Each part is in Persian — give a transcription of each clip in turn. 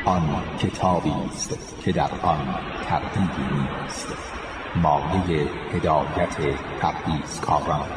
آن کتابی است که در آن تردیدی نیست، مایه هدایت پرهیزکاران.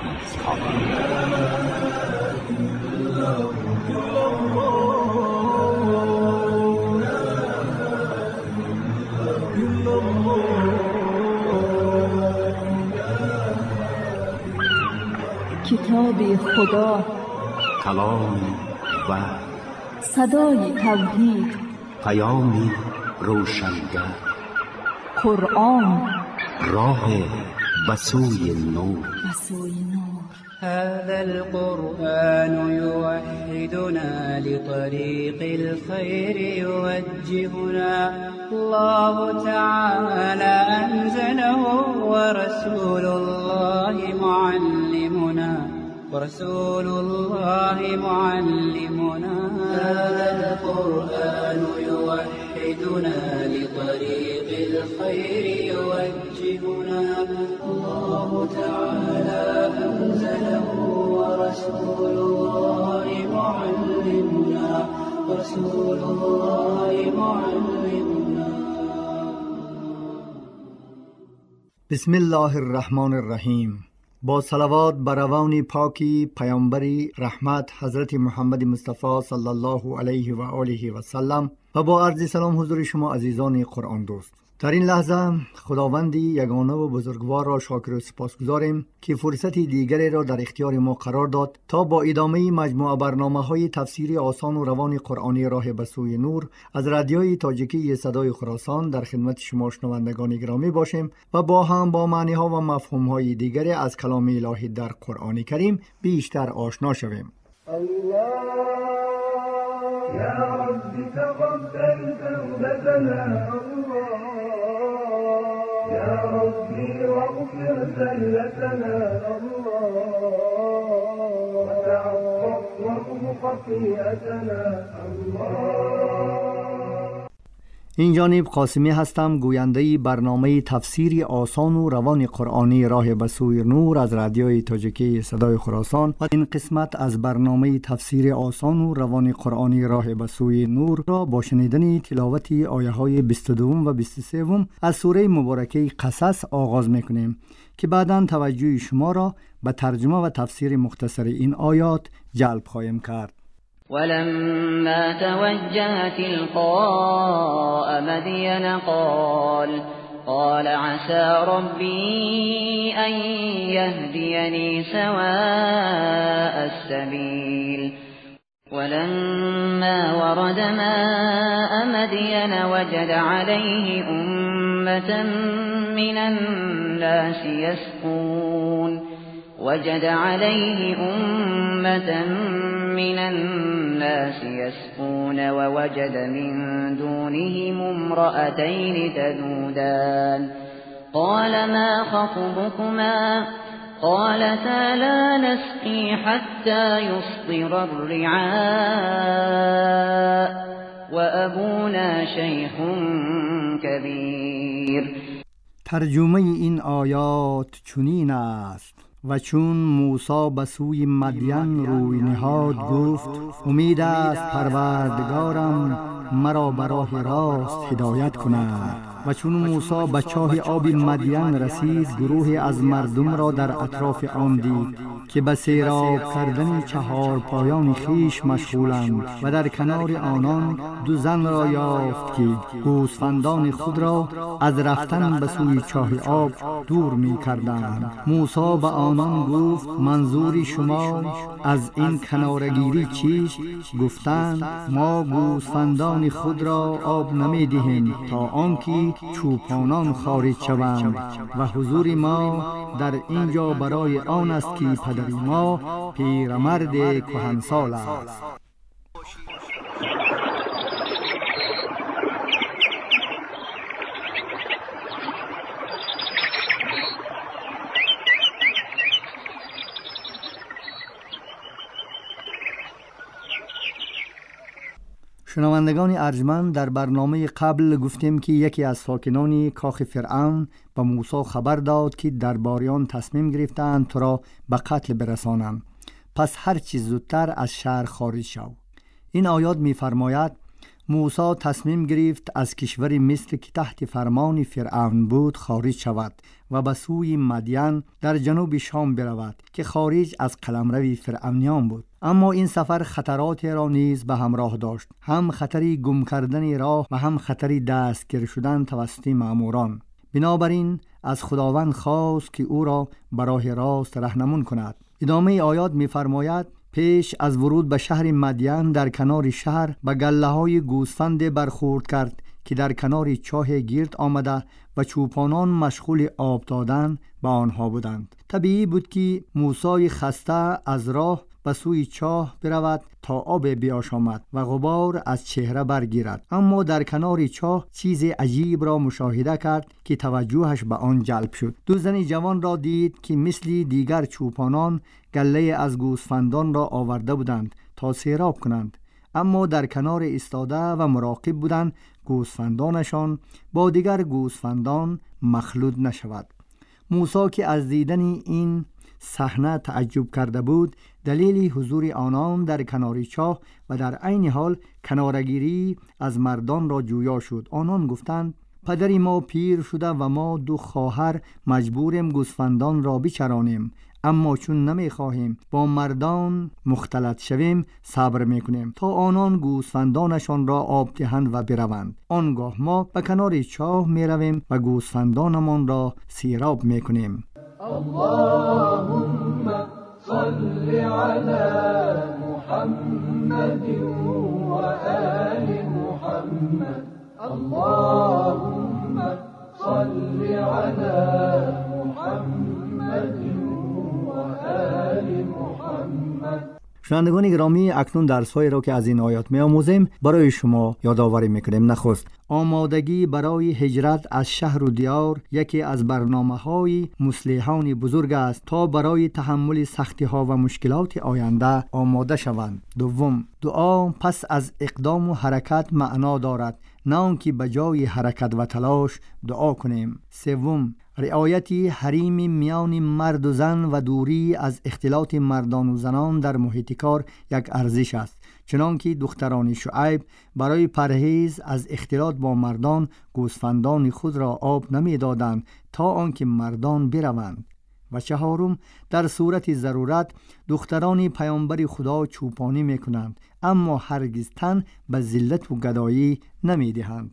کتاب خدا، کلام و صدای توحید، پیام روشنگر، قرآن، راه به سوی نور. هذا القرآن يوحدنا لطريق الخير يوجهنا، الله تعالى أنزله ورسول الله معلمنا، هذا القرآن يوحدنا لطريق الخير يوجهنا، الله تعالى أنزله ورسول الله معلمنا، بسم الله الرحمن الرحیم. با صلوات بر روان پاکی پیامبری رحمت حضرت محمد مصطفی صلی الله علیه و آله و سلم و با عرض سلام حضور شما عزیزان قرآن دوست. در این لحظه خداوندی یگانه و بزرگوار را شاکر و سپاسگزاریم که فرصتی دیگری را در اختیار ما قرار داد تا با ادامه مجموعه برنامه‌های تفسیری آسان و روان قرآنی راه به سوی نور از رادیوی تاجیکی صدای خراسان در خدمت شما شنوندگان گرامی باشیم و با هم با معنی‌ها و مفهوم‌های دیگری از کلام الهی در قرآن کریم بیشتر آشنا شویم. يا رب تقبل توبتنا، يا ربي واغفر زلتنا، وتعفف واغفر خطيئتنا. این جانب قاسمی هستم، گوینده برنامه تفسیری آسان و روان قرآنی راه به سوی نور از رادیوی تاجیکی صدای خراسان و این قسمت از برنامه تفسیر آسان و روان قرآنی راه به سوی نور را با شنیدن تلاوت آیه های 22 و 23 از سوره مبارکه قصص آغاز میکنیم که بعداً توجه شما را به ترجمه و تفسیر مختصر این آیات جلب خواهیم کرد. ولما توجه تلقاء مدين قال عسى ربي أن يهديني سواء السبيل ولما ورد ماء مدين وجد عليه أمة من الناس يسقون ووجد من دونهم امرأتين تذودان قال ما خطبكما قالتا لا نسقي حتى يصدر الرعاء وأبونا شيخ كبير. ترجمه این آیات چنین است: و چون موسی به سوی مدین روی نهاد گفت امید است پروردگارم مرا به راه راست هدایت کند. و چون موسی به چاه آب مدین رسید گروه از مردم را در اطراف آن دید که به سیراب کردن چهار پایان خیش مشغولند و در کنار آنان دو زن را یافت که گوسفندان خود را از رفتن به سوی چاه آب دور می کردند. موسی به آنان گفت منظور شما از این کنارگیری چیست؟ گفتند ما گوسفندان خود را آب نمی دهیم تا آنکه چوپانان خارج شوند و حضور ما در اینجا برای آن است که پدر ما پیرمرد کهنسال است. شنوندگان ارجمند، در برنامه قبل گفتیم که یکی از ساکنان کاخ فرعون به موسی خبر داد که درباریان تصمیم گرفتند تو را به قتل برسانند، پس هر چیز زودتر از شهر خارج شو. این آیات می‌فرماید موسی تصمیم گرفت از کشور مصر که تحت فرمان فرعون بود خارج شود و به سوی مدین در جنوب شام برود که خارج از قلمرو فرعونیان بود. اما این سفر خطرات را نیز به همراه داشت، هم خطری گم کردن راه و هم خطری دستگیر شدن توسط مأموران. بنابراین از خداوند خواست که او را به راه راست راهنمون کند. ادامه آیات می‌فرماید: پیش از ورود به شهر مدین در کنار شهر به گله‌های گوسفند برخورد کرد که در کنار چاه گرد آمده و چوپانان مشغول آب دادن به آنها بودند. طبیعی بود که موسی خسته از راه به سوی چاه برود تا آب بیاشامد و غبار از چهره برگیرد. اما در کنار چاه چیز عجیب را مشاهده کرد که توجهش به آن جلب شد. دو زن جوان را دید که مثل دیگر چوپانان گله از گوسفندان را آورده بودند تا سیراب کنند، اما در کنار ایستاده و مراقب بودند گوسفندانشان با دیگر گوسفندان مخلوط نشود. موسی که از دیدن این صحنه تعجب کرده بود، دلیل حضور آنان در کنار چاه و در عین حال کنارگیری از مردان را جویا شد. آنان گفتند: پدری ما پیر شده و ما دو خواهر مجبوریم گوسفندان را بچرانیم، اما چون نمیخواهیم با مردان مختلط شویم صبر میکنیم تا آنان گوسفندانشان را آب دهند و بروند. آنگاه ما به کنار چاه میرویم و گوسفندانمان را سیراب میکنیم. اللهم صل على محمد وآل محمد. اللهم صل على محمد وآل محمد. شنوندگان گرامی، اکنون درس‌هایی را که از این آیات می‌آموزیم برای شما یادآوری می‌کنیم. نخست، آمادگی برای هجرت از شهر و دیار یکی از برنامه‌های مصلحان بزرگ است تا برای تحمل سختی‌ها و مشکلات آینده آماده شوند. دوم، دعا پس از اقدام و حرکت معنا دارد، نه آنکه به جای حرکت و تلاش دعا کنیم. سوم، رعایت حریم میان مرد و زن و دوری از اختلاط مردان و زنان در محیط کار یک ارزش است، چنانکه دختران شعیب برای پرهیز از اختلاط با مردان گوسفندان خود را آب نمی دادند تا آنکه مردان بروند. و چهارم، در صورت ضرورت دختران پیامبر خدا چوپانی می کنند، اما هرگز تن به ذلت و گدایی نمی دهند.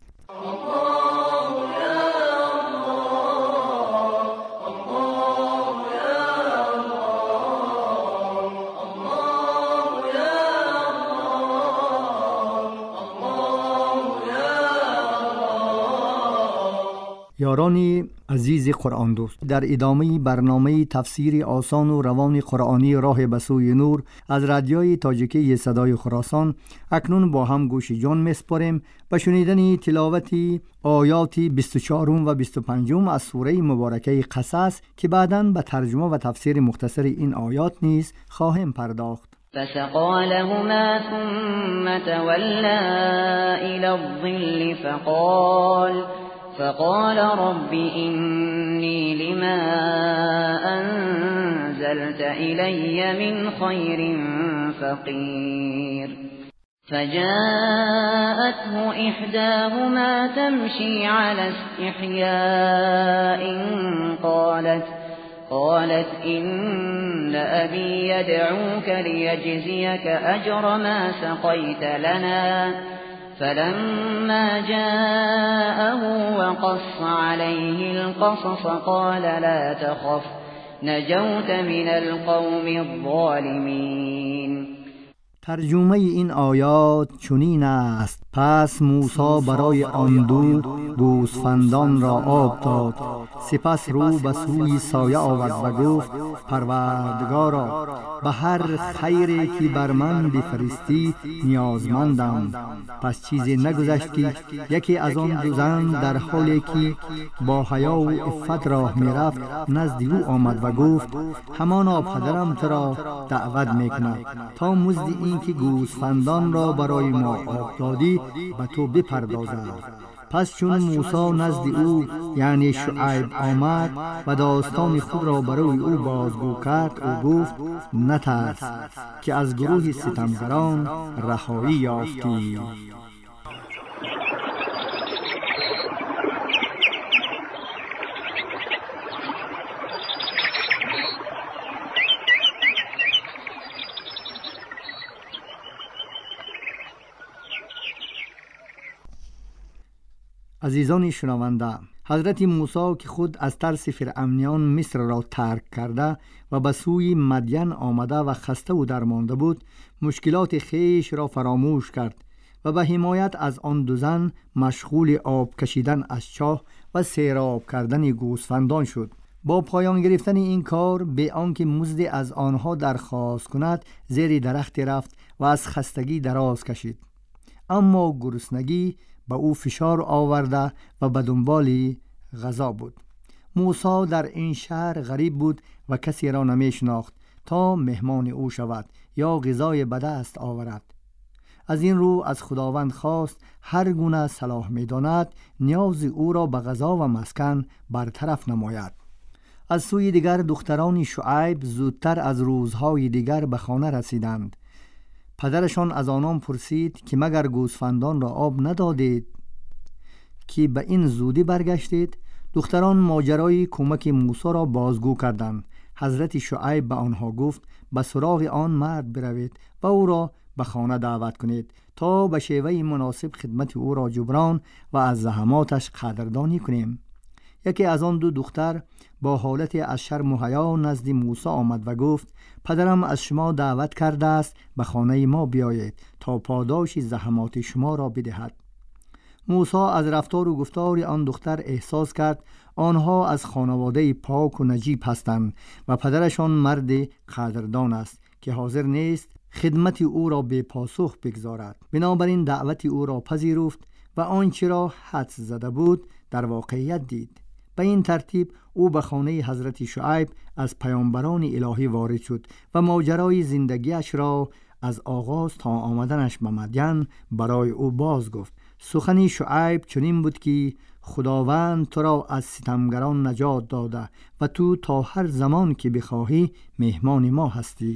یاران عزیز قرآن دوست، در ادامه برنامه تفسیر آسان و روان قرآنی راه به سوی نور از رادیوی تاجیکی صدای خراسان اکنون با هم گوش جان میسپاریم به شنیدن تلاوت آیات 24 و 25 از سوره مبارکه قصص که بعداً به ترجمه و تفسیر مختصر این آیات نیز خواهیم پرداخت. فسقى لهما ثم تولى إلى الظل فقال رب إني لما أنزلت إلي من خير فقير. فجاءته إحداهما تمشي على استحياء قالت إن أبي يدعوك ليجزيك أجر ما سقيت لنا. فلما جاءه وقص عليه القصص قال لا تخف نجوت من القوم الظالمين. ترجمه این آیات چنین است: پس موسی برای آن دو گوسفندان را آب داد، سپس رو به سوی سایه آورد و گفت: پروردگارا، به هر خیری که بر من بفرستی نیازمندم. پس چیزی نگذشت که یکی از آن دو زن در حالی که با حیا و عفت راه میرفت نزد او آمد و گفت: همانا پدرم تو را دعوت میکند تا مزد این که گوسفندان را برای ما آب دادی به تو بپردازد. پس چون موسی نزد او یعنی شعیب آمد و داستان خود را برای او بازگو کرد، او گفت: نترس که از گروه ستمگران رهایی یافتی. عزیزان شنونده، حضرت موسی که خود از ترس فرعونیان مصر را ترک کرده و به سوی مدین آمده و خسته و درمانده بود، مشکلات خیش را فراموش کرد و به حمایت از آن دو زن مشغول آب کشیدن از چاه و سیراب کردن گوسفندان شد. با پایان گرفتن این کار، به آنکه مزدی از آنها درخواست کند، زیر درخت رفت و از خستگی دراز کشید. اما گرسنگی به او فشار آورده و به دنبال غذا بود. موسی در این شهر غریب بود و کسی را نمی شناخت تا مهمان او شود یا غذای به دست آورد. از این رو از خداوند خواست هر گونه صلاح می داند نیاز او را به غذا و مسکن برطرف نماید. از سوی دیگر دختران شعیب زودتر از روزهای دیگر به خانه رسیدند. پدرشان از آنان پرسید که مگر گوسفندان را آب ندادید که به این زودی برگشتید؟ دختران ماجرای کمک موسی را بازگو کردند. حضرت شعیب به آنها گفت به سراغ آن مرد بروید و او را به خانه دعوت کنید تا به شیوه مناسب خدمت او را جبران و از زحماتش قدردانی کنیم. یکی از آن دو دختر با حالت از شرم و حیا نزد موسی آمد و گفت پدرم از شما دعوت کرده است به خانه ما بیایید تا پاداش زحمات شما را بدهد. موسی از رفتار و گفتار آن دختر احساس کرد آنها از خانواده پاک و نجیب هستند و پدرشان مرد قدردان است که حاضر نیست خدمت او را به پاسخ بگذارد. بنابراین دعوت او را پذیرفت و آنچه را حدس زده بود در واقعیت دید. به این ترتیب او به خانه حضرت شعیب از پیامبران الهی وارد شد و ماجرای زندگیش را از آغاز تا آمدنش به مدین برای او باز گفت. سخن شعیب چنین بود که خداوند تو را از ستمگران نجات داده و تو تا هر زمان که بخواهی مهمان ما هستی.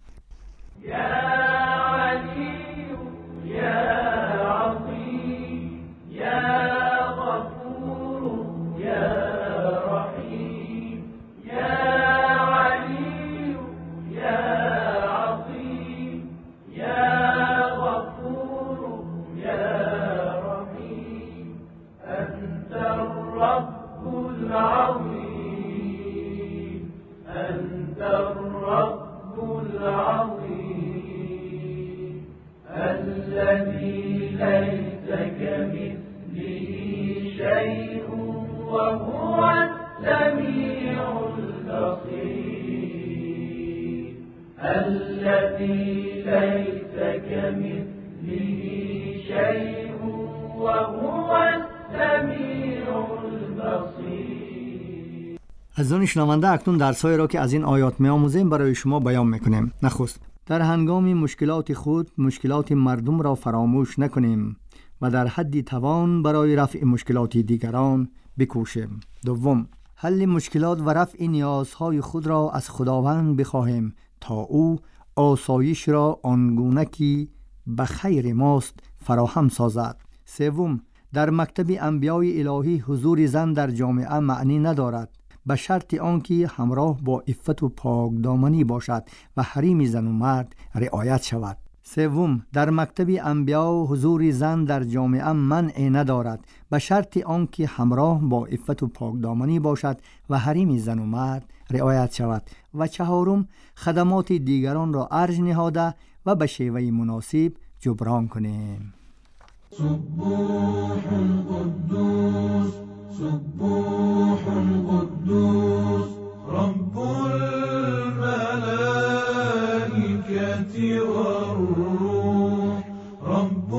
عزیزان شنونده، اکنون درس‌هایی را که از این آیات می‌آموزیم برای شما بیان می‌کنیم. نخست، در هنگام مشکلات خود مشکلات مردم را فراموش نکنیم و در حد توان برای رفع مشکلات دیگران بکوشیم. دوم، حل مشکلات و رفع نیازهای خود را از خداوند بخواهیم تا او آسایش را آنگونه که به خیر ماست فراهم سازد. سوم، در مکتب انبیای الهی حضور زن در جامعه معنی ندارد، به شرط آنکه همراه با عفت و پاکدامنی باشد و حریم زن و مرد رعایت شود. سوم، در مکتب انبیا حضور زن در جامعه منع ندارد، به شرط آنکه همراه با عفت و پاکدامنی باشد و حریم زن و مرد رعایت شود. و چهارم، خدمات دیگران را ارج نهاده و به شیوه مناسب جبران کنیم. سبوح قدوس سبوح قدوس رب الملائكة والروح رب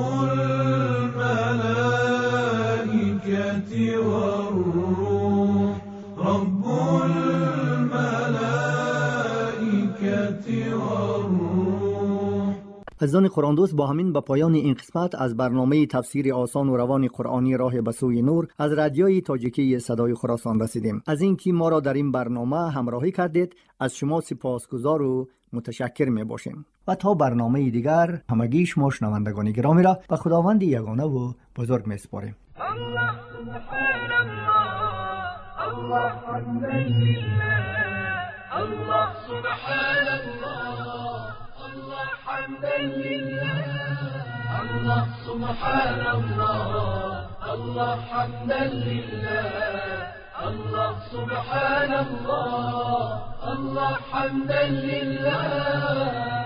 الملائكة والروح رب الملائكة والروح. عزیزان قرآن دوست، با همین به پایان این قسمت از برنامه تفسیر آسان و روان قرآنی راه به سوی نور از رادیوی تاجیکی صدای خراسان رسیدیم. از اینکه ما را در این برنامه همراهی کردید از شما سپاسگزار و متشکر می باشیم و تا برنامه دیگر همگی شما شنوندگان گرامی را به خداوند یگانه و بزرگ می سپاریم. الله سبحان الله الله حمدا لله الله سبحان الله الله حمدا لله الله سبحان الله الله حمدا لله الله سبحان الله الله حمدا لله